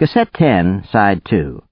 Cassette 10, Side 2.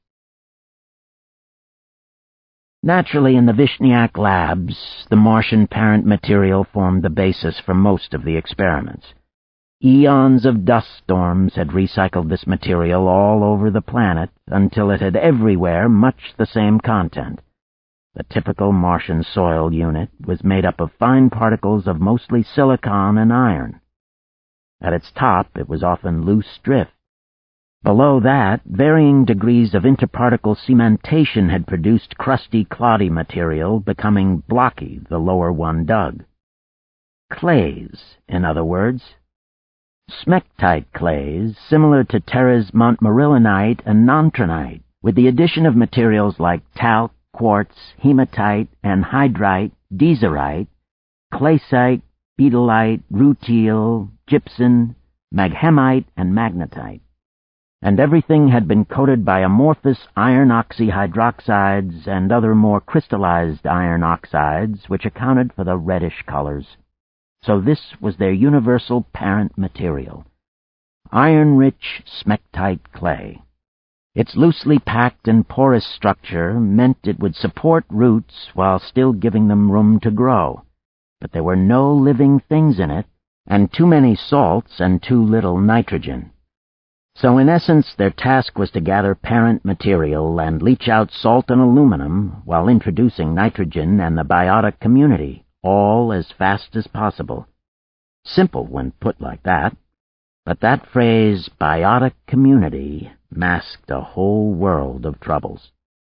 Naturally, in the Vishniac labs, the Martian parent material formed the basis for most of the experiments. Eons of dust storms had recycled this material all over the planet until it had everywhere much the same content. The typical Martian soil unit was made up of fine particles of mostly silicon and iron. At its top, it was often loose drift. Below that, varying degrees of interparticle cementation had produced crusty, cloddy material, becoming blocky the lower one dug. Clays, in other words. Smectite clays, similar to Terra's montmorillonite and nontronite, with the addition of materials like talc, quartz, hematite, anhydrite, dieserite, claysite, beetlite, rutile, gypsum, maghemite, and magnetite. And everything had been coated by amorphous iron oxyhydroxides and other more crystallized iron oxides, which accounted for the reddish colors. So this was their universal parent material, iron-rich smectite clay. Its loosely packed and porous structure meant it would support roots while still giving them room to grow. But there were no living things in it, and too many salts and too little nitrogen. So in essence, their task was to gather parent material and leach out salt and aluminum while introducing nitrogen and the biotic community, all as fast as possible. Simple when put like that, but that phrase, biotic community, masked a whole world of troubles.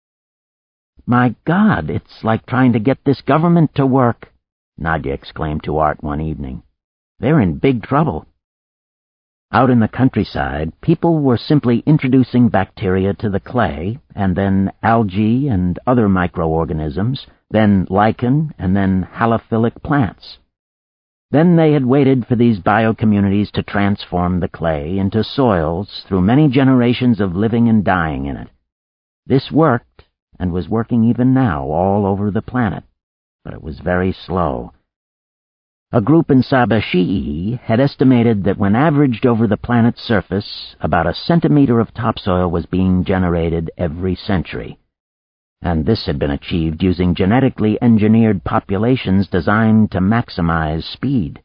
"My God, it's like trying to get this government to work," Nadia exclaimed to Art one evening. "They're in big trouble." Out in the countryside, people were simply introducing bacteria to the clay, and then algae and other microorganisms, then lichen, and then halophilic plants. Then they had waited for these biocommunities to transform the clay into soils through many generations of living and dying in it. This worked, and was working even now all over the planet, but it was very slow. A group in Sabashii had estimated that when averaged over the planet's surface, about a centimeter of topsoil was being generated every century. And this had been achieved using genetically engineered populations designed to maximize speed.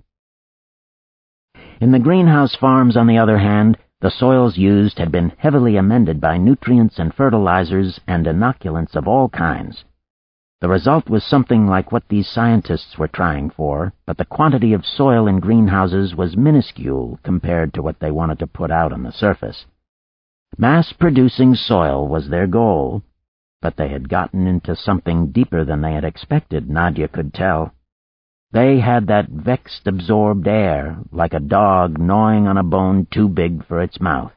In the greenhouse farms, on the other hand, the soils used had been heavily amended by nutrients and fertilizers and inoculants of all kinds. The result was something like what these scientists were trying for, but the quantity of soil in greenhouses was minuscule compared to what they wanted to put out on the surface. Mass-producing soil was their goal, but they had gotten into something deeper than they had expected, Nadia could tell. They had that vexed, absorbed air, like a dog gnawing on a bone too big for its mouth.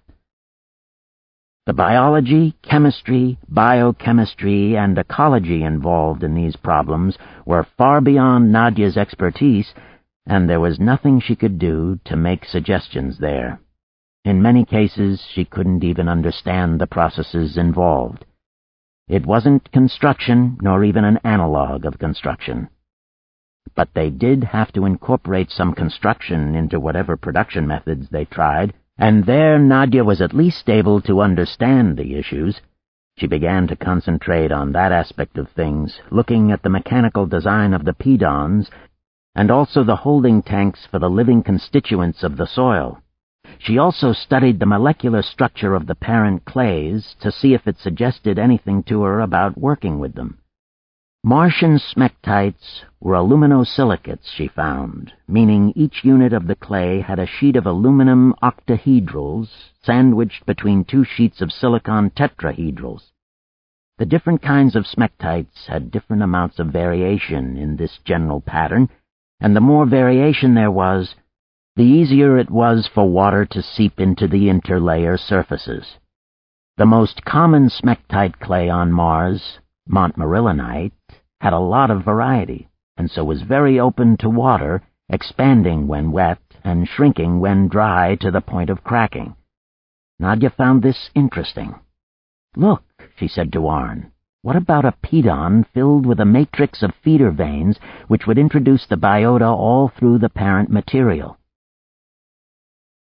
The biology, chemistry, biochemistry, and ecology involved in these problems were far beyond Nadia's expertise, and there was nothing she could do to make suggestions there. In many cases, she couldn't even understand the processes involved. It wasn't construction, nor even an analog of construction. But they did have to incorporate some construction into whatever production methods they tried, and there Nadia was at least able to understand the issues. She began to concentrate on that aspect of things, looking at the mechanical design of the pedons, and also the holding tanks for the living constituents of the soil. She also studied the molecular structure of the parent clays to see if it suggested anything to her about working with them. Martian smectites were aluminosilicates, she found, meaning each unit of the clay had a sheet of aluminum octahedrals sandwiched between two sheets of silicon tetrahedrals. The different kinds of smectites had different amounts of variation in this general pattern, and the more variation there was, the easier it was for water to seep into the interlayer surfaces. The most common smectite clay on Mars, montmorillonite, had a lot of variety, and so was very open to water, expanding when wet and shrinking when dry to the point of cracking. Nadia found this interesting. "Look," she said to Arn, "what about a pedon filled with a matrix of feeder veins which would introduce the biota all through the parent material?"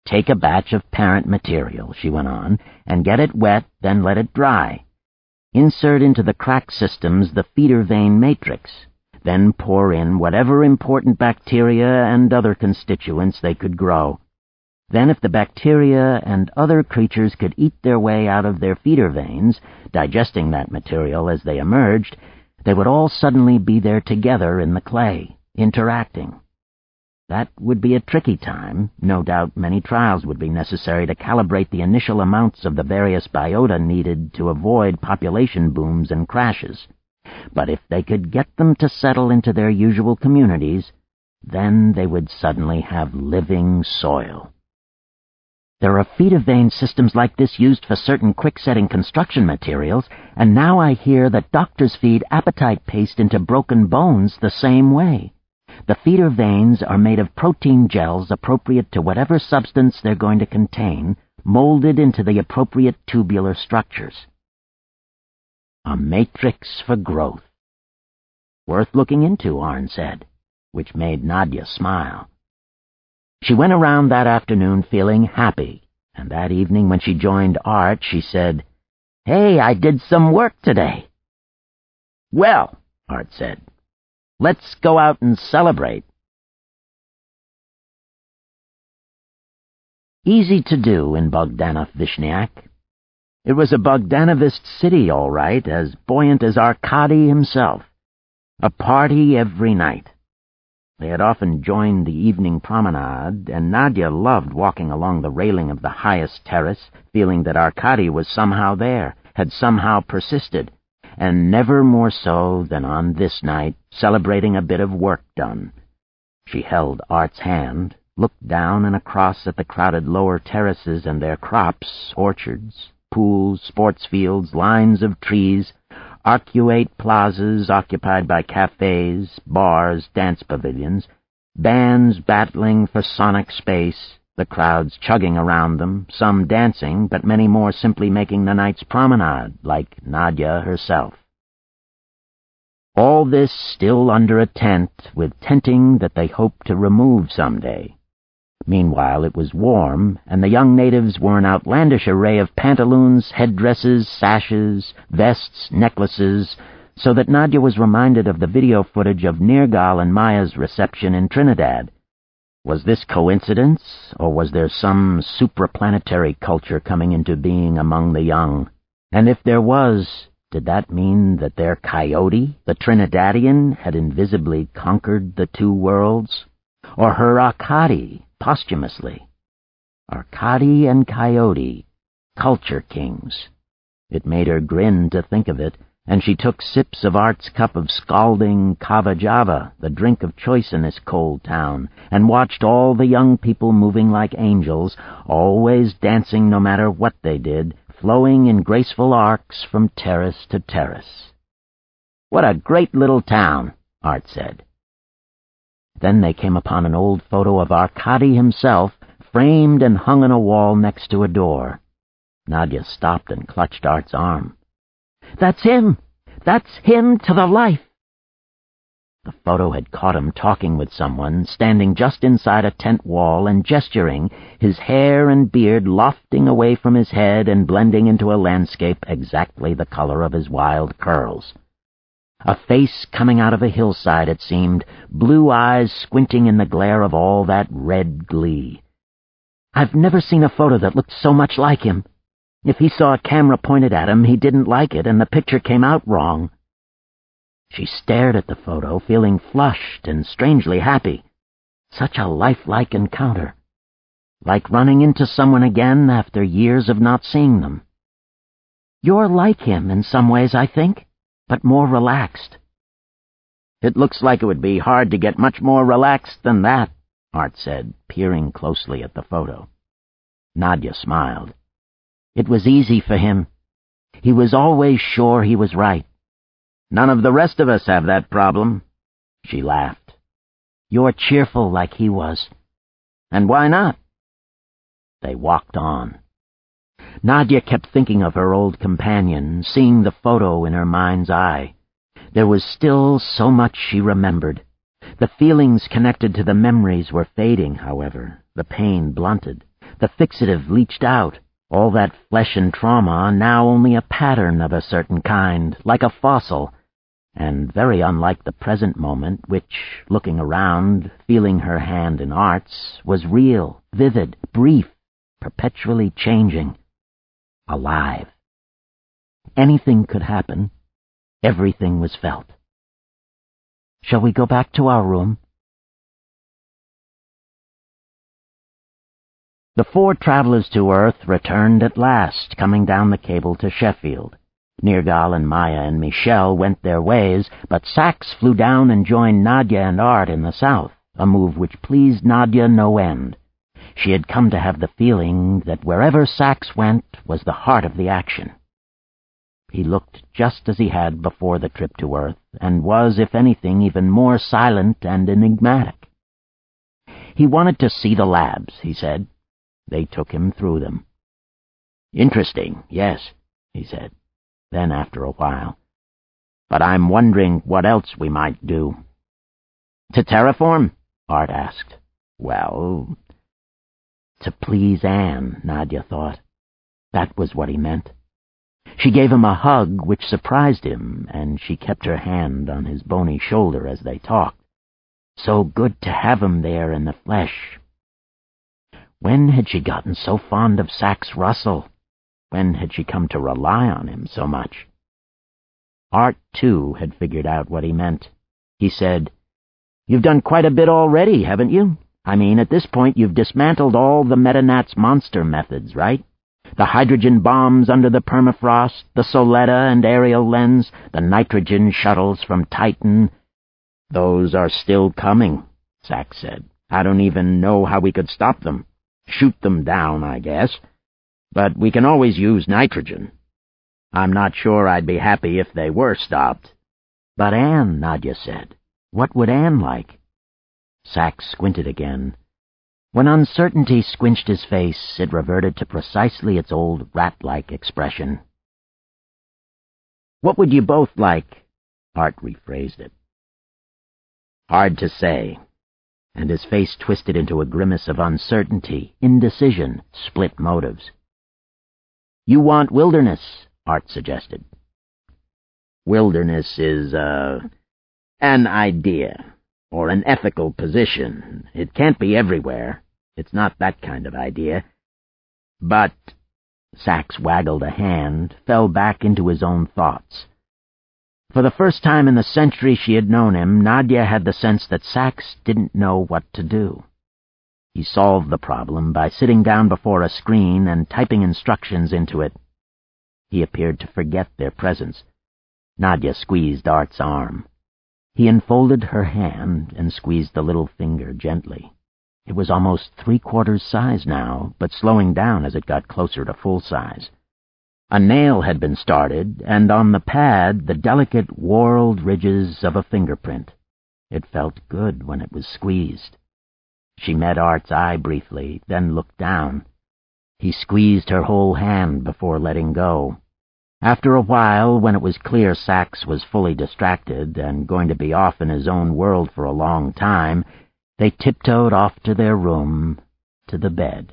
Take a batch of parent material, she went on, and get it wet, then let it dry. Insert into the crack systems the feeder vein matrix, then pour in whatever important bacteria and other constituents they could grow. Then if the bacteria and other creatures could eat their way out of their feeder veins, digesting that material as they emerged, they would all suddenly be there together in the clay, interacting. That would be a tricky time. No doubt many trials would be necessary to calibrate the initial amounts of the various biota needed to avoid population booms and crashes. But if they could get them to settle into their usual communities, then they would suddenly have living soil. There are feeder vein systems like this used for certain quick-setting construction materials, and now I hear that doctors feed appetite paste into broken bones the same way. The feeder veins are made of protein gels appropriate to whatever substance they're going to contain, molded into the appropriate tubular structures. A matrix for growth. Worth looking into, Arne said, which made Nadia smile. She went around that afternoon feeling happy, and that evening when she joined Art, she said, "Hey, I did some work today." "Well," Art said, "let's go out and celebrate." Easy to do in Bogdanov-Vishniak. It was a Bogdanovist city, all right, as buoyant as Arkady himself. A party every night. They had often joined the evening promenade, and Nadia loved walking along the railing of the highest terrace, feeling that Arkady was somehow there, had somehow persisted, and never more so than on this night, celebrating a bit of work done. She held Art's hand, looked down and across at the crowded lower terraces and their crops, orchards, pools, sports fields, lines of trees, arcuate plazas occupied by cafes, bars, dance pavilions, bands battling for sonic space, the crowds chugging around them, some dancing, but many more simply making the night's promenade, like Nadia herself. All this still under a tent, with tenting that they hoped to remove someday. Meanwhile it was warm, and the young natives wore an outlandish array of pantaloons, headdresses, sashes, vests, necklaces, so that Nadia was reminded of the video footage of Nergal and Maya's reception in Trinidad. Was this coincidence, or was there some supraplanetary culture coming into being among the young? And if there was, did that mean that their coyote, the Trinidadian, had invisibly conquered the two worlds? Or her Arkady, posthumously? Arkady and Coyote, culture kings. It made her grin to think of it, and she took sips of Art's cup of scalding kava java, the drink of choice in this cold town, and watched all the young people moving like angels, always dancing no matter what they did, flowing in graceful arcs from terrace to terrace. "What a great little town," Art said. Then they came upon an old photo of Arkady himself, framed and hung on a wall next to a door. Nadia stopped and clutched Art's arm. "That's him! That's him to the life!" The photo had caught him talking with someone, standing just inside a tent wall and gesturing, his hair and beard lofting away from his head and blending into a landscape exactly the color of his wild curls. A face coming out of a hillside, it seemed, blue eyes squinting in the glare of all that red glee. I've never seen a photo that looked so much like him. If he saw a camera pointed at him, he didn't like it, and the picture came out wrong. She stared at the photo, feeling flushed and strangely happy. Such a lifelike encounter. Like running into someone again after years of not seeing them. "You're like him in some ways, I think, but more relaxed." "It looks like it would be hard to get much more relaxed than that," Art said, peering closely at the photo. Nadia smiled. It was easy for him. He was always sure he was right. "None of the rest of us have that problem." She laughed. "You're cheerful like he was." "And why not?" They walked on. Nadia kept thinking of her old companion, seeing the photo in her mind's eye. There was still so much she remembered. The feelings connected to the memories were fading, however, the pain blunted. The fixative leached out. All that flesh and trauma, now only a pattern of a certain kind, like a fossil, and very unlike the present moment, which, looking around, feeling her hand in Art's, was real, vivid, brief, perpetually changing, alive. Anything could happen. Everything was felt. Shall we go back to our room? The 4 travelers to Earth returned at last, coming down the cable to Sheffield. Nergal and Maya and Michelle went their ways, but Sax flew down and joined Nadia and Art in the south, a move which pleased Nadia no end. She had come to have the feeling that wherever Sax went was the heart of the action. He looked just as he had before the trip to Earth, and was, if anything, even more silent and enigmatic. He wanted to see the labs, he said. They took him through them. Interesting, yes, he said. Then, after a while, but I'm wondering what else we might do. To terraform? Art asked. Well, to please Anne, Nadia thought. That was what he meant. She gave him a hug which surprised him, and she kept her hand on his bony shoulder as they talked. So good to have him there in the flesh. When had she gotten so fond of Sax Russell? When had she come to rely on him so much? Art, too, had figured out what he meant. He said, You've done quite a bit already, haven't you? I mean, at this point you've dismantled all the Metanat's monster methods, right? The hydrogen bombs under the permafrost, the Soletta and Ariel lens, the nitrogen shuttles from Titan. Those are still coming, Sax said. I don't even know how we could stop them. Shoot them down, I guess. But we can always use nitrogen. I'm not sure I'd be happy if they were stopped. But Anne, Nadia said. What would Anne like? Sax squinted again. When uncertainty squinched his face, it reverted to precisely its old rat-like expression. What would you both like? Art rephrased it. Hard to say. And his face twisted into a grimace of uncertainty, indecision, split motives. You want wilderness, Art suggested. Wilderness is, an idea, or an ethical position. It can't be everywhere. It's not that kind of idea. But, Sax waggled a hand, fell back into his own thoughts. For the first time in the century she had known him, Nadia had the sense that Sax didn't know what to do. He solved the problem by sitting down before a screen and typing instructions into it. He appeared to forget their presence. Nadia squeezed Art's arm. He enfolded her hand and squeezed the little finger gently. It was almost 3/4 size now, but slowing down as it got closer to full size. A nail had been started, and on the pad the delicate, whorled ridges of a fingerprint. It felt good when it was squeezed. She met Art's eye briefly, then looked down. He squeezed her whole hand before letting go. After a while, when it was clear Sax was fully distracted and going to be off in his own world for a long time, they tiptoed off to their room, to the bed.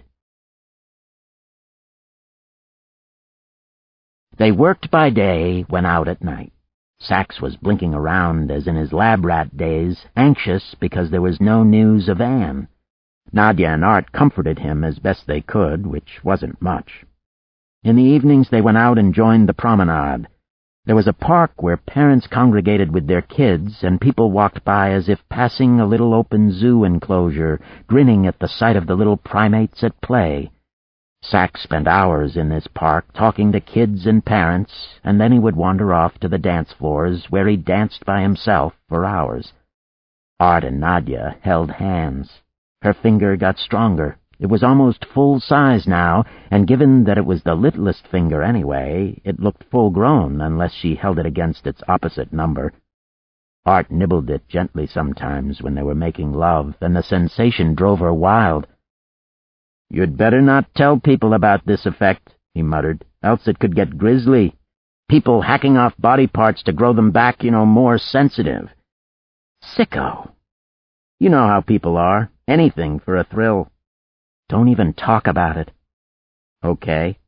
They worked by day, went out at night. Sax was blinking around as in his lab rat days, anxious because there was no news of Anne. Nadia and Art comforted him as best they could, which wasn't much. In the evenings they went out and joined the promenade. There was a park where parents congregated with their kids, and people walked by as if passing a little open zoo enclosure, grinning at the sight of the little primates at play. Sax spent hours in this park talking to kids and parents, and then he would wander off to the dance floors, where he danced by himself for hours. Art and Nadia held hands. Her finger got stronger. It was almost full size now, and given that it was the littlest finger anyway, it looked full-grown unless she held it against its opposite number. Art nibbled it gently sometimes when they were making love, and the sensation drove her wild. "You'd better not tell people about this effect," he muttered, "else it could get grisly. People hacking off body parts to grow them back, more sensitive." Sicko. You know how people are. Anything for a thrill. Don't even talk about it." "Okay."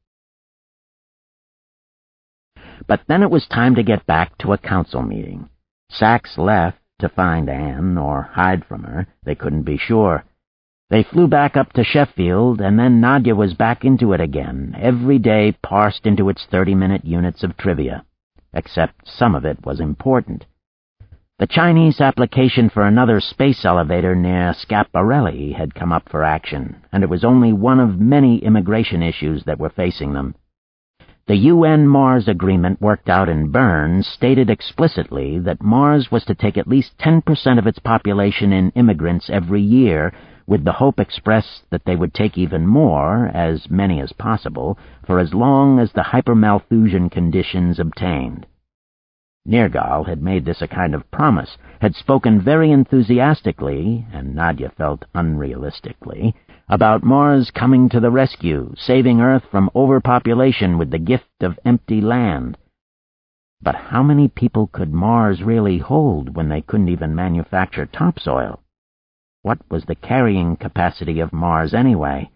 But then it was time to get back to a council meeting. Sachs left to find Anne or hide from her. They couldn't be sure. They flew back up to Sheffield, and then Nadia was back into it again, every day parsed into its 30-minute units of trivia. Except some of it was important. The Chinese application for another space elevator near Schiaparelli had come up for action, and it was only one of many immigration issues that were facing them. The UN-Mars agreement worked out in Bern stated explicitly that Mars was to take at least 10% of its population in immigrants every year, with the hope expressed that they would take even more, as many as possible, for as long as the hypermalthusian conditions obtained. Nergal had made this a kind of promise, had spoken very enthusiastically, and Nadia felt unrealistically, about Mars coming to the rescue, saving Earth from overpopulation with the gift of empty land. But how many people could Mars really hold when they couldn't even manufacture topsoil? What was the carrying capacity of Mars anyway?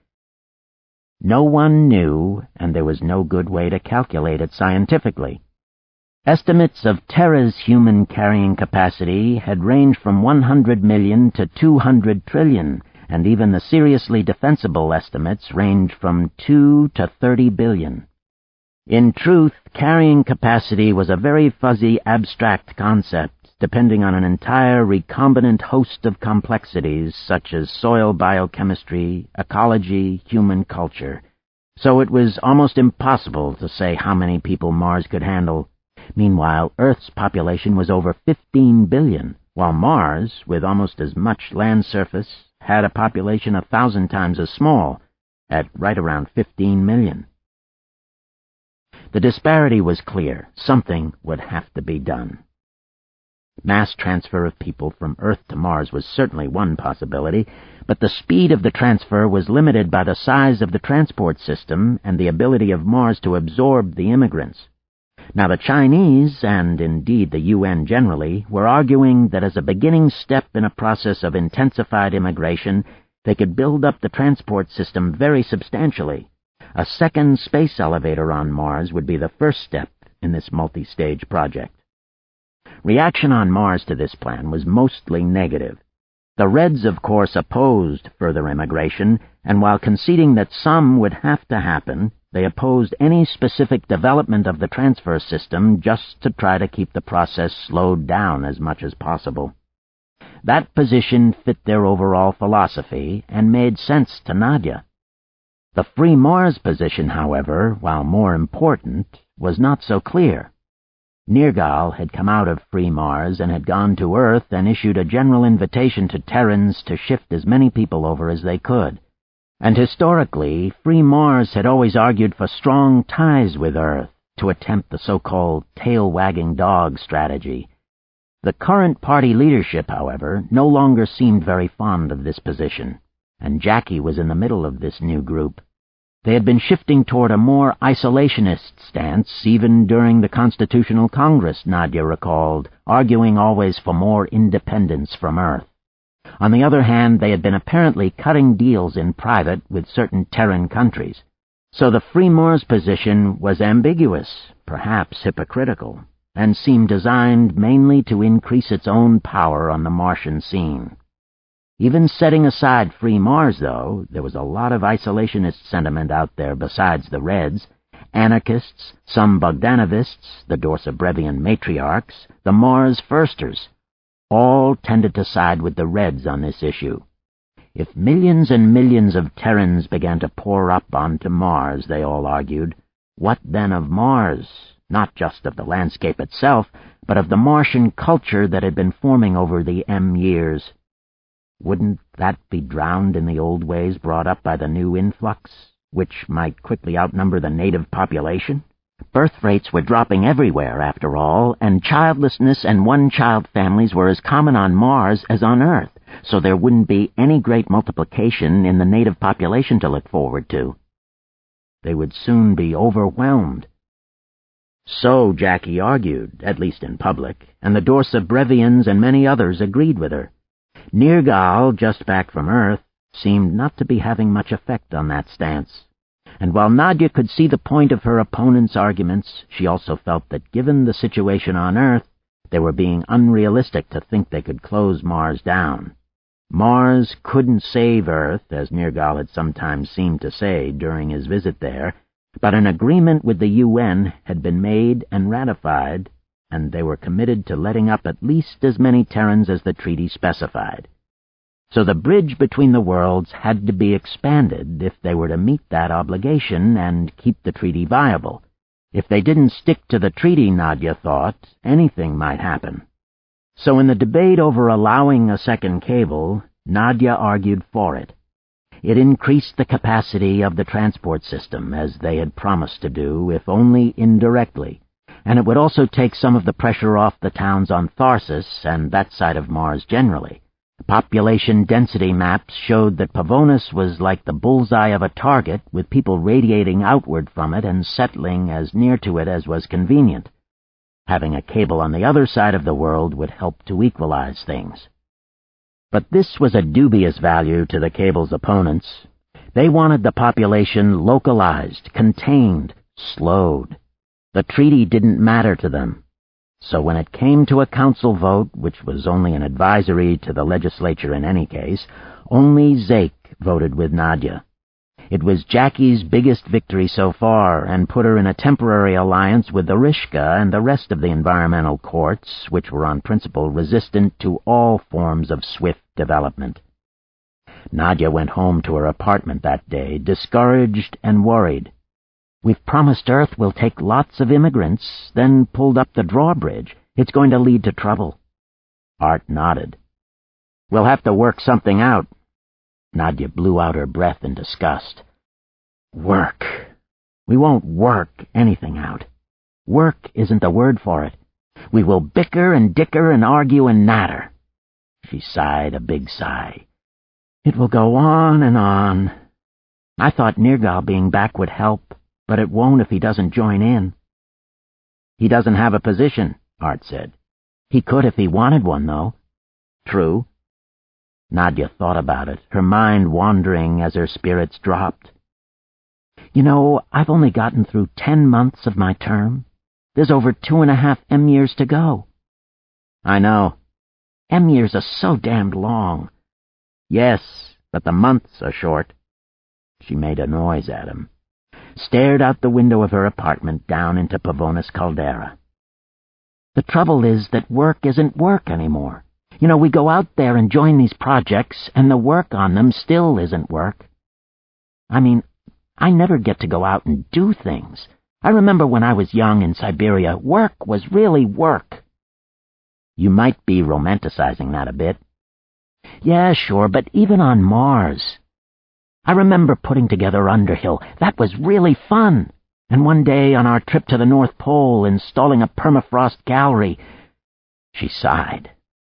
No one knew, and there was no good way to calculate it scientifically. Estimates of Terra's human carrying capacity had ranged from 100 million to 200 trillion, and even the seriously defensible estimates ranged from 2 to 30 billion. In truth, carrying capacity was a very fuzzy, abstract concept, depending on an entire recombinant host of complexities such as soil biochemistry, ecology, human culture. So it was almost impossible to say how many people Mars could handle. Meanwhile, Earth's population was over 15 billion, while Mars, with almost as much land surface, had a population 1,000 times as small, at right around 15 million. The disparity was clear. Something would have to be done. Mass transfer of people from Earth to Mars was certainly one possibility, but the speed of the transfer was limited by the size of the transport system and the ability of Mars to absorb the immigrants. Now the Chinese, and indeed the UN generally, were arguing that as a beginning step in a process of intensified immigration, they could build up the transport system very substantially. A second space elevator on Mars would be the first step in this multi-stage project. Reaction on Mars to this plan was mostly negative. The Reds, of course, opposed further immigration, and while conceding that some would have to happen, they opposed any specific development of the transfer system just to try to keep the process slowed down as much as possible. That position fit their overall philosophy and made sense to Nadia. The Free Mars position, however, while more important, was not so clear. Nergal had come out of Free Mars and had gone to Earth and issued a general invitation to Terrans to shift as many people over as they could. And historically, Free Mars had always argued for strong ties with Earth to attempt the so-called tail-wagging dog strategy. The current party leadership, however, no longer seemed very fond of this position, and Jackie was in the middle of this new group. They had been shifting toward a more isolationist stance even during the Constitutional Congress, Nadia recalled, arguing always for more independence from Earth. On the other hand, they had been apparently cutting deals in private with certain Terran countries. So the Free Mars position was ambiguous, perhaps hypocritical, and seemed designed mainly to increase its own power on the Martian scene. Even setting aside Free Mars, though, there was a lot of isolationist sentiment out there besides the Reds. Anarchists, some Bogdanovists, the Dorsabrevian matriarchs, the Mars Firsters, all tended to side with the Reds on this issue. If millions and millions of Terrans began to pour up onto Mars, they all argued, what then of Mars? Not just of the landscape itself, but of the Martian culture that had been forming over the years. Wouldn't that be drowned in the old ways brought up by the new influx, which might quickly outnumber the native population? Birth rates were dropping everywhere, after all, and childlessness and one-child families were as common on Mars as on Earth, so there wouldn't be any great multiplication in the native population to look forward to. They would soon be overwhelmed. So Jackie argued, at least in public, and the Dorsabrevians and many others agreed with her. Nergal, just back from Earth, seemed not to be having much effect on that stance. And while Nadia could see the point of her opponent's arguments, she also felt that given the situation on Earth, they were being unrealistic to think they could close Mars down. Mars couldn't save Earth, as Nergal had sometimes seemed to say during his visit there, but an agreement with the UN had been made and ratified, and they were committed to letting up at least as many Terrans as the treaty specified. So the bridge between the worlds had to be expanded if they were to meet that obligation and keep the treaty viable. If they didn't stick to the treaty, Nadia thought, anything might happen. So in the debate over allowing a second cable, Nadia argued for it. It increased the capacity of the transport system, as they had promised to do, if only indirectly, and it would also take some of the pressure off the towns on Tharsis and that side of Mars generally. Population density maps showed that Pavonis was like the bullseye of a target, with people radiating outward from it and settling as near to it as was convenient. Having a cable on the other side of the world would help to equalize things. But this was a dubious value to the cable's opponents. They wanted the population localized, contained, slowed. The treaty didn't matter to them. So when it came to a council vote, which was only an advisory to the legislature in any case, only Zeke voted with Nadia. It was Jackie's biggest victory so far, and put her in a temporary alliance with the Rishka and the rest of the environmental courts, which were on principle resistant to all forms of swift development. Nadia went home to her apartment that day, discouraged and worried. "We've promised Earth we'll take lots of immigrants, then pulled up the drawbridge. It's going to lead to trouble." Art nodded. "We'll have to work something out." Nadia blew out her breath in disgust. "Work. We won't work anything out. Work isn't the word for it. We will bicker and dicker and argue and natter." She sighed a big sigh. "It will go on and on. I thought Nergal being back would help, but it won't if he doesn't join in." "He doesn't have a position," Art said. "He could if he wanted one, though." "True." Nadia thought about it, her mind wandering as her spirits dropped. "You know, I've only gotten through 10 months of my term. There's over 2.5 M-years to go." "I know. M-years are so damned long." "Yes, but the months are short." She made a noise at him, stared out the window of her apartment down into Pavonis Caldera. "The trouble is that work isn't work anymore. You know, we go out there and join these projects, and the work on them still isn't work. I mean, I never get to go out and do things. I remember when I was young in Siberia, work was really work." "You might be romanticizing that a bit." "Yeah, sure, but even on Mars. I remember putting together Underhill. That was really fun. And one day on our trip to the North Pole, installing a permafrost gallery." She sighed.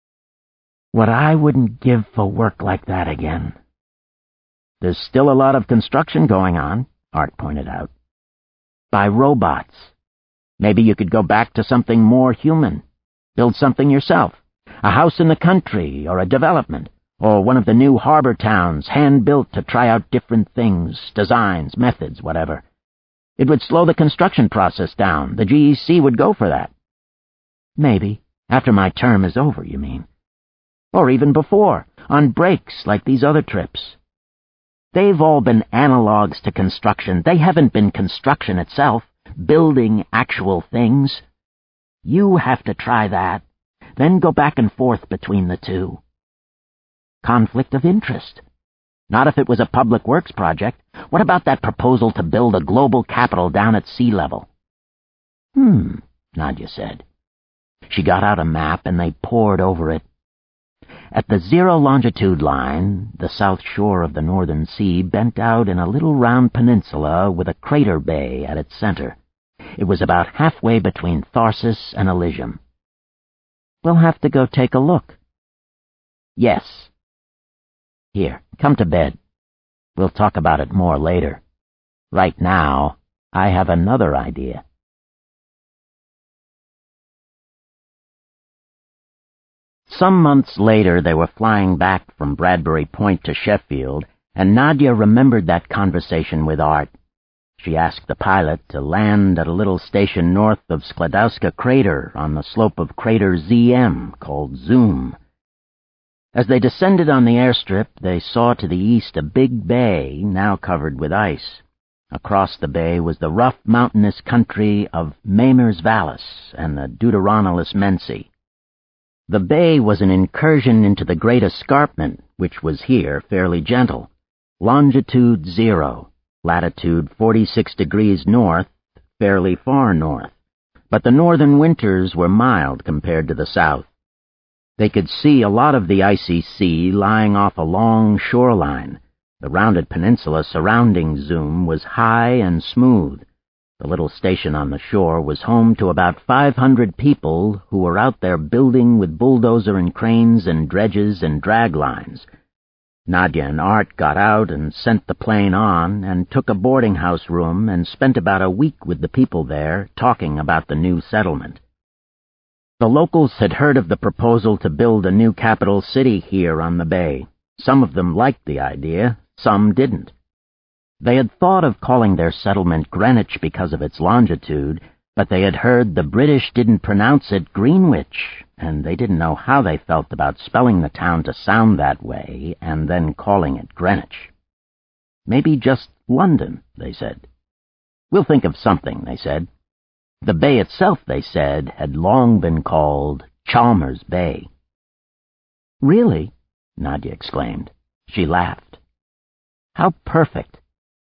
"What I wouldn't give for work like that again." "There's still a lot of construction going on," Art pointed out. "By robots. Maybe you could go back to something more human. Build something yourself. A house in the country, or a development, or one of the new harbor towns, hand-built to try out different things, designs, methods, whatever. It would slow the construction process down. The GEC would go for that." "Maybe. After my term is over, you mean?" "Or even before, on breaks like these other trips. They've all been analogs to construction. They haven't been construction itself, building actual things. You have to try that, then go back and forth between the two." "Conflict of interest. Not if it was a public works project. What about that proposal to build a global capital down at sea level?" Nadia said. She got out a map and they pored over it. At the 0 longitude line, the south shore of the northern sea bent out in a little round peninsula with a crater bay at its center. It was about halfway between Tharsis and Elysium. "We'll have to go take a look." "Yes. Here, come to bed. We'll talk about it more later. Right now, I have another idea." Some months later, they were flying back from Bradbury Point to Sheffield, and Nadia remembered that conversation with Art. She asked the pilot to land at a little station north of Skladowska Crater on the slope of crater ZM called Zoom. As they descended on the airstrip, they saw to the east a big bay now covered with ice. Across the bay was the rough mountainous country of Mamers Vallis and the Deuteronomus Mensi. The bay was an incursion into the great escarpment, which was here fairly gentle. Longitude 0, latitude 46 degrees north, fairly far north. But the northern winters were mild compared to the south. They could see a lot of the icy sea lying off a long shoreline. The rounded peninsula surrounding Zoom was high and smooth. The little station on the shore was home to about 500 people who were out there building with bulldozer and cranes and dredges and drag lines. Nadia and Art got out and sent the plane on and took a boarding house room and spent about a week with the people there talking about the new settlement. The locals had heard of the proposal to build a new capital city here on the bay. Some of them liked the idea, some didn't. They had thought of calling their settlement Greenwich because of its longitude, but they had heard the British didn't pronounce it Greenwich, and they didn't know how they felt about spelling the town to sound that way and then calling it Greenwich. Maybe just London, they said. We'll think of something, they said. The bay itself, they said, had long been called Chalmers Bay. Really? Nadia exclaimed. She laughed. How perfect.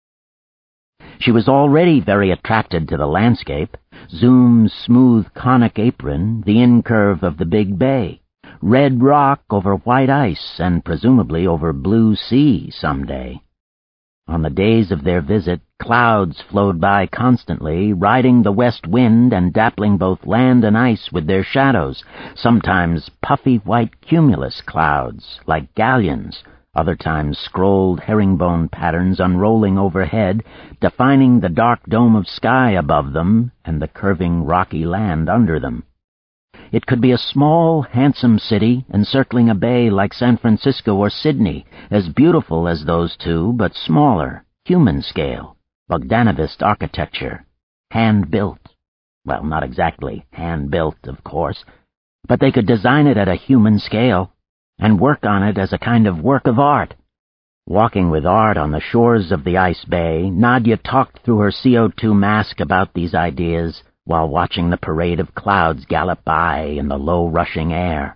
She was already very attracted to the landscape, Zoom's smooth conic apron, the incurve of the big bay, red rock over white ice, and presumably over blue sea someday. On the days of their visit, clouds flowed by constantly, riding the west wind and dappling both land and ice with their shadows, sometimes puffy white cumulus clouds, like galleons, other times scrolled herringbone patterns unrolling overhead, defining the dark dome of sky above them and the curving rocky land under them. It could be a small, handsome city encircling a bay like San Francisco or Sydney, as beautiful as those two, but smaller, human scale, Bogdanovist architecture, hand-built. Well, not exactly hand-built, of course, but they could design it at a human scale and work on it as a kind of work of art. Walking with Art on the shores of the ice bay, Nadia talked through her CO2 mask about these ideas while watching the parade of clouds gallop by in the low rushing air.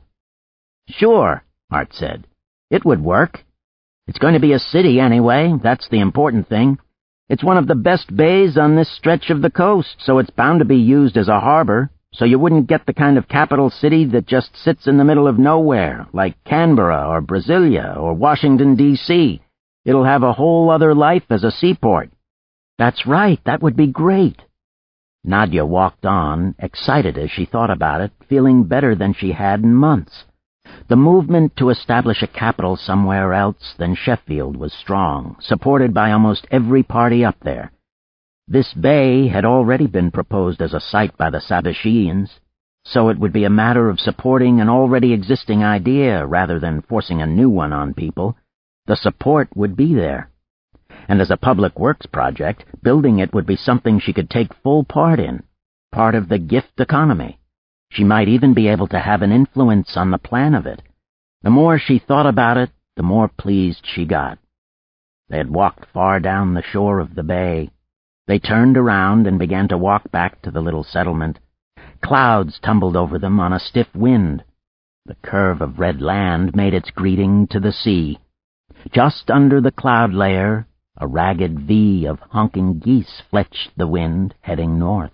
Sure, Art said. It would work. It's going to be a city anyway, that's the important thing. It's one of the best bays on this stretch of the coast, so it's bound to be used as a harbor. So you wouldn't get the kind of capital city that just sits in the middle of nowhere, like Canberra or Brasilia or Washington, D.C. It'll have a whole other life as a seaport. That's right, that would be great. Nadia walked on, excited as she thought about it, feeling better than she had in months. The movement to establish a capital somewhere else than Sheffield was strong, supported by almost every party up there. This bay had already been proposed as a site by the Sabashians, so it would be a matter of supporting an already existing idea rather than forcing a new one on people. The support would be there. And as a public works project, building it would be something she could take full part in, part of the gift economy. She might even be able to have an influence on the plan of it. The more she thought about it, the more pleased she got. They had walked far down the shore of the bay. They turned around and began to walk back to the little settlement. Clouds tumbled over them on a stiff wind. The curve of red land made its greeting to the sea. Just under the cloud layer, a ragged V of honking geese fletched the wind, heading north.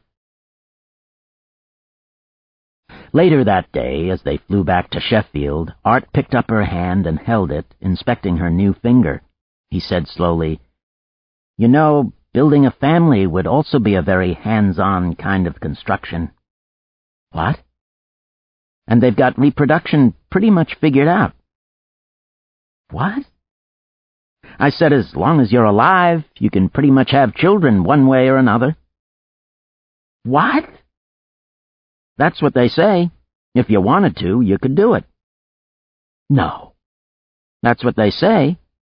Later that day, as they flew back to Sheffield, Art picked up her hand and held it, inspecting her new finger. He said slowly, "You know, building a family would also be a very hands-on kind of construction." "What?" "And they've got reproduction pretty much figured out." "What?" "I said as long as you're alive, you can pretty much have children one way or another." "What?" "That's what they say. If you wanted to, you could do it." "No." "That's what they say."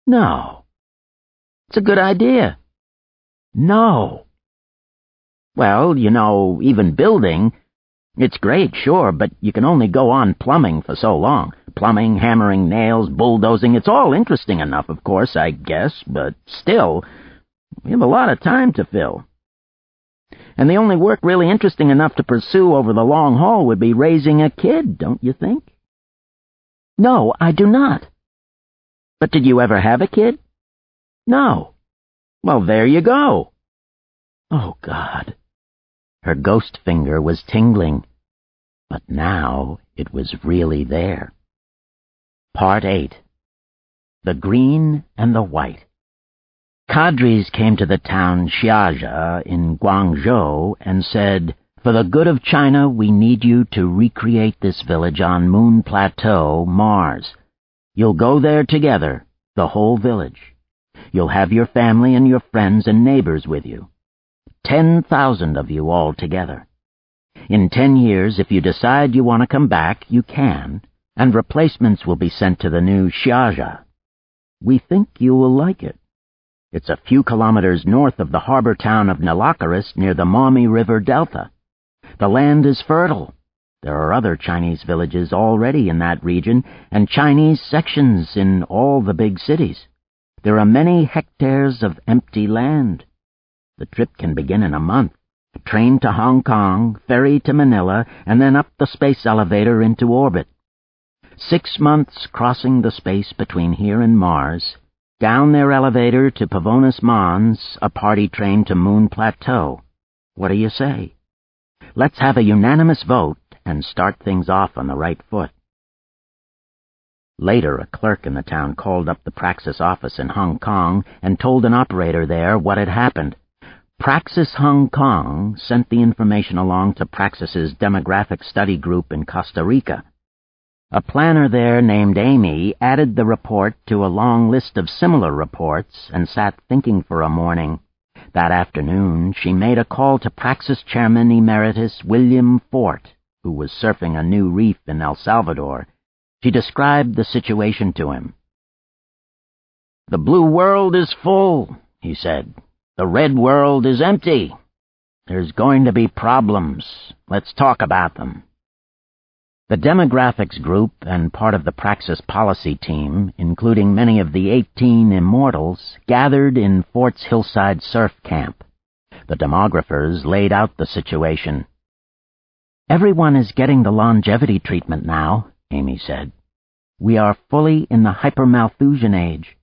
No. It's a good idea. No. Well, even building, it's great, sure, but you can only go on plumbing for so long. Plumbing, hammering nails, bulldozing, it's all interesting enough, of course, I guess, but still, we have a lot of time to fill. And the only work really interesting enough to pursue over the long haul would be raising a kid, don't you think? No, I do not. But did you ever have a kid? No. Well, there you go. Oh, God. Her ghost finger was tingling, but now it was really there. Part 8. The Green and the White. Cadres came to the town Xiaja in Guangzhou and said, "For the good of China, we need you to recreate this village on Moon Plateau, Mars. You'll go there together, the whole village. You'll have your family and your friends and neighbors with you. 10,000 of you all together. In 10 years, if you decide you want to come back, you can, and replacements will be sent to the new Xiaja. We think you will like it. It's a few kilometers north of the harbor town of Nalacaris near the Maumee River Delta. The land is fertile. There are other Chinese villages already in that region, and Chinese sections in all the big cities. There are many hectares of empty land. The trip can begin in a month. Train to Hong Kong, ferry to Manila, and then up the space elevator into orbit. 6 months crossing the space between here and Mars, down their elevator to Pavonis Mons, a party train to Moon Plateau. What do you say? Let's have a unanimous vote and start things off on the right foot." Later, a clerk in the town called up the Praxis office in Hong Kong and told an operator there what had happened. Praxis Hong Kong sent the information along to Praxis's demographic study group in Costa Rica. A planner there named Amy added the report to a long list of similar reports and sat thinking for a morning. That afternoon, she made a call to Praxis Chairman Emeritus William Fort, who was surfing a new reef in El Salvador. She described the situation to him. "The blue world is full," he said. "The red world is empty. There's going to be problems. Let's talk about them." The demographics group and part of the Praxis policy team, including many of the 18 immortals, gathered in Fort's hillside surf camp. The demographers laid out the situation. "Everyone is getting the longevity treatment now," Amy said. "We are fully in the hyper-Malthusian age."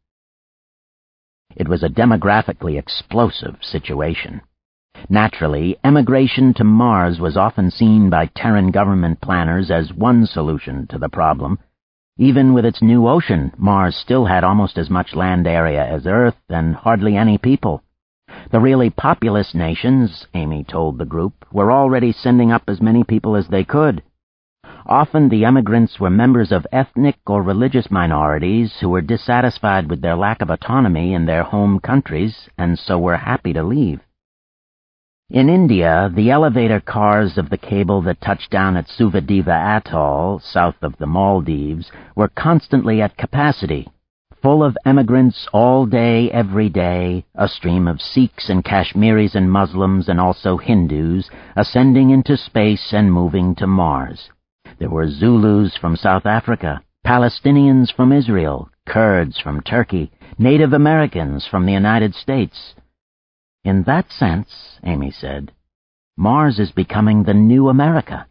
It was a demographically explosive situation. Naturally, emigration to Mars was often seen by Terran government planners as one solution to the problem. Even with its new ocean, Mars still had almost as much land area as Earth and hardly any people. The really populous nations, Amy told the group, were already sending up as many people as they could. Often the emigrants were members of ethnic or religious minorities who were dissatisfied with their lack of autonomy in their home countries and so were happy to leave. In India, the elevator cars of the cable that touched down at Suvadiva Atoll, south of the Maldives, were constantly at capacity, full of emigrants all day, every day, a stream of Sikhs and Kashmiris and Muslims and also Hindus, ascending into space and moving to Mars. There were Zulus from South Africa, Palestinians from Israel, Kurds from Turkey, Native Americans from the United States. In that sense, Amy said, Mars is becoming the new America.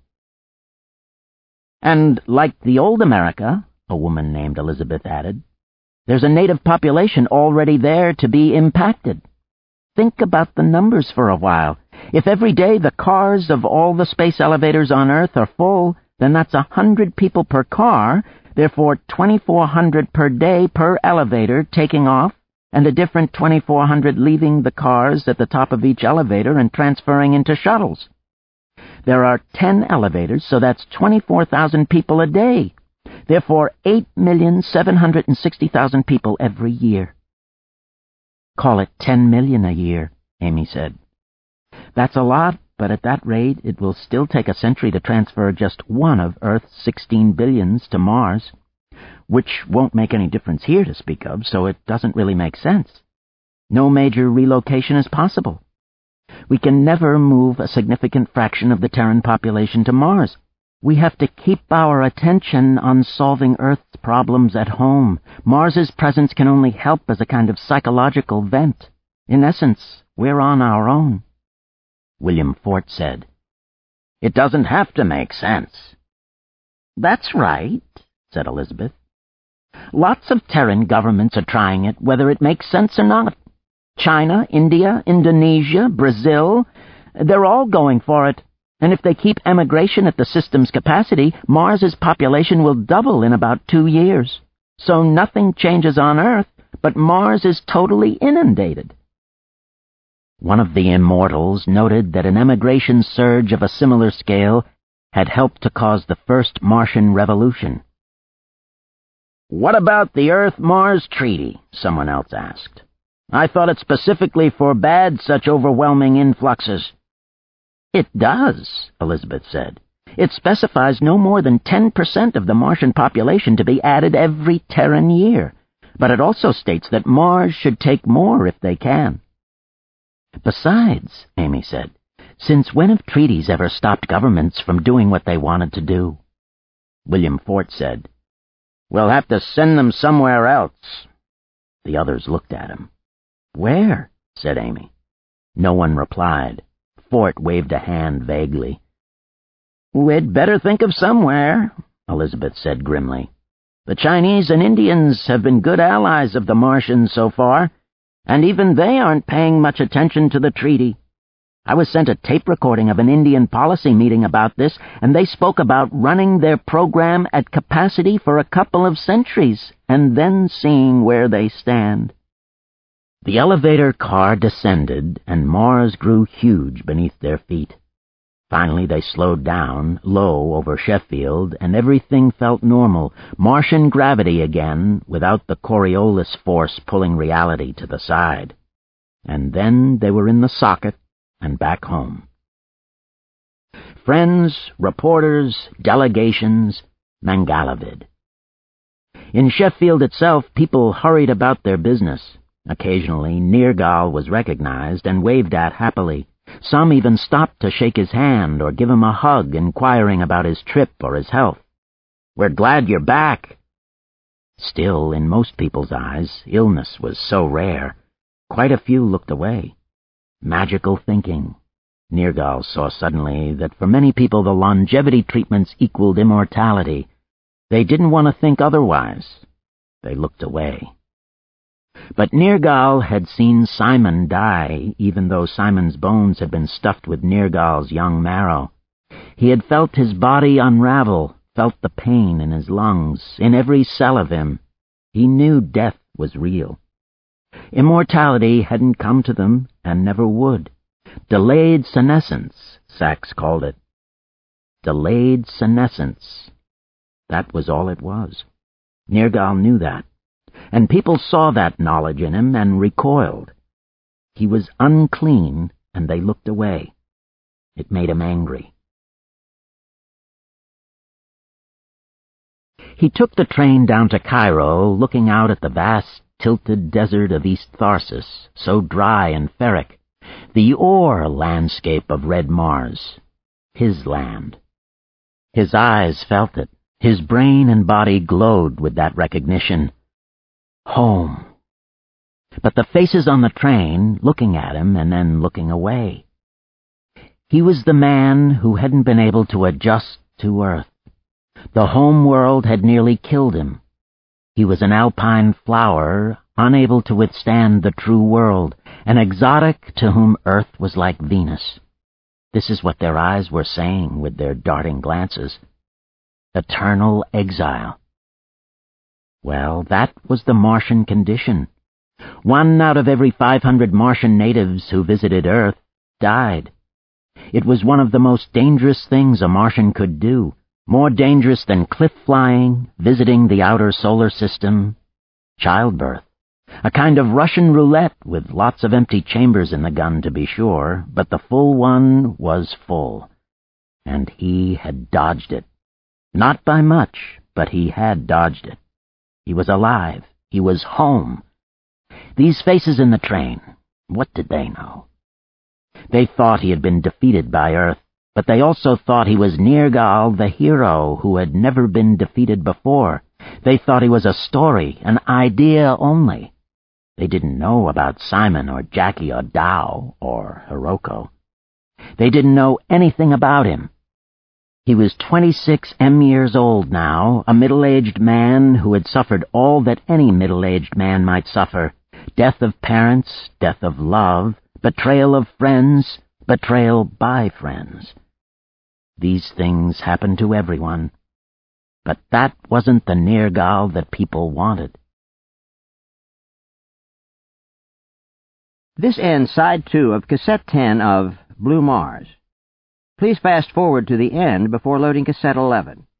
And like the old America, a woman named Elizabeth added, there's a native population already there to be impacted. Think about the numbers for a while. If every day the cars of all the space elevators on Earth are full, then that's 100 people per car, therefore 2,400 per day per elevator taking off, and a different 2,400 leaving the cars at the top of each elevator and transferring into shuttles. There are 10 elevators, so that's 24,000 people a day. Therefore, 8,760,000 people every year. Call it 10 million a year, Amy said. That's a lot, but at that rate, it will still take a century to transfer just one of Earth's 16 billions to Mars. which won't make any difference here to speak of, so it doesn't really make sense. No major relocation is possible. We can never move a significant fraction of the Terran population to Mars. We have to keep our attention on solving Earth's problems at home. Mars's presence can only help as a kind of psychological vent. In essence, we're on our own. William Fort said, "It doesn't have to make sense." "That's right," said Elizabeth. "Lots of Terran governments are trying it, whether it makes sense or not. China, India, Indonesia, Brazil, they're all going for it. And if they keep emigration at the system's capacity, Mars's population will double in about 2 years. So nothing changes on Earth, but Mars is totally inundated." One of the immortals noted that an emigration surge of a similar scale had helped to cause the first Martian revolution. "What about the Earth-Mars Treaty?" someone else asked. "I thought it specifically forbade such overwhelming influxes." "It does," Elizabeth said. "It specifies no more than 10% of the Martian population to be added every Terran year, but it also states that Mars should take more if they can." "Besides," Amy said, "since when have treaties ever stopped governments from doing what they wanted to do?" William Fort said, "We'll have to send them somewhere else." The others looked at him. "Where?" said Amy. No one replied. Fort waved a hand vaguely. "We'd better think of somewhere," Elizabeth said grimly. "The Chinese and Indians have been good allies of the Martians so far, and even they aren't paying much attention to the treaty. I was sent a tape recording of an Indian policy meeting about this, and they spoke about running their program at capacity for a couple of centuries, and then seeing where they stand." The elevator car descended, and Mars grew huge beneath their feet. Finally they slowed down, low over Sheffield, and everything felt normal, Martian gravity again, without the Coriolis force pulling reality to the side. And then they were in the socket and back home. Friends, reporters, delegations, Mangalavid. In Sheffield itself, people hurried about their business. Occasionally, Nergal was recognized and waved at happily. Some even stopped to shake his hand or give him a hug, inquiring about his trip or his health. "We're glad you're back." Still, in most people's eyes, illness was so rare. Quite a few looked away. Magical thinking. Nergal saw suddenly that for many people the longevity treatments equaled immortality. They didn't want to think otherwise. They looked away. But Nergal had seen Simon die, even though Simon's bones had been stuffed with Nergal's young marrow. He had felt his body unravel, felt the pain in his lungs, in every cell of him. He knew death was real. Immortality hadn't come to them, and never would. Delayed senescence, Sachs called it. Delayed senescence. That was all it was. Nergal knew that. And people saw that knowledge in him and recoiled. He was unclean, and they looked away. It made him angry. He took the train down to Cairo, looking out at the vast, tilted desert of East Tharsis, so dry and ferric, the ore landscape of Red Mars, his land. His eyes felt it. His brain and body glowed with that recognition. Home. But the faces on the train, looking at him and then looking away. He was the man who hadn't been able to adjust to Earth. The home world had nearly killed him. He was an alpine flower, unable to withstand the true world, an exotic to whom Earth was like Venus. This is what their eyes were saying with their darting glances. Eternal exile. Well, that was the Martian condition. 1 out of every 500 Martian natives who visited Earth died. It was one of the most dangerous things a Martian could do, more dangerous than cliff flying, visiting the outer solar system, childbirth. A kind of Russian roulette with lots of empty chambers in the gun, to be sure, but the full one was full. And he had dodged it. Not by much, but he had dodged it. He was alive. He was home. These faces in the train, what did they know? They thought he had been defeated by Earth, but they also thought he was Nergal, the hero who had never been defeated before. They thought he was a story, an idea only. They didn't know about Simon or Jackie or Dow or Hiroko. They didn't know anything about him. He was 26 years old now, a middle-aged man who had suffered all that any middle-aged man might suffer: death of parents, death of love, betrayal of friends, betrayal by friends. These things happen to everyone. But that wasn't the Nergal that people wanted. This ends Side 2 of Cassette 10 of Blue Mars. Please fast forward to the end before loading Cassette 11.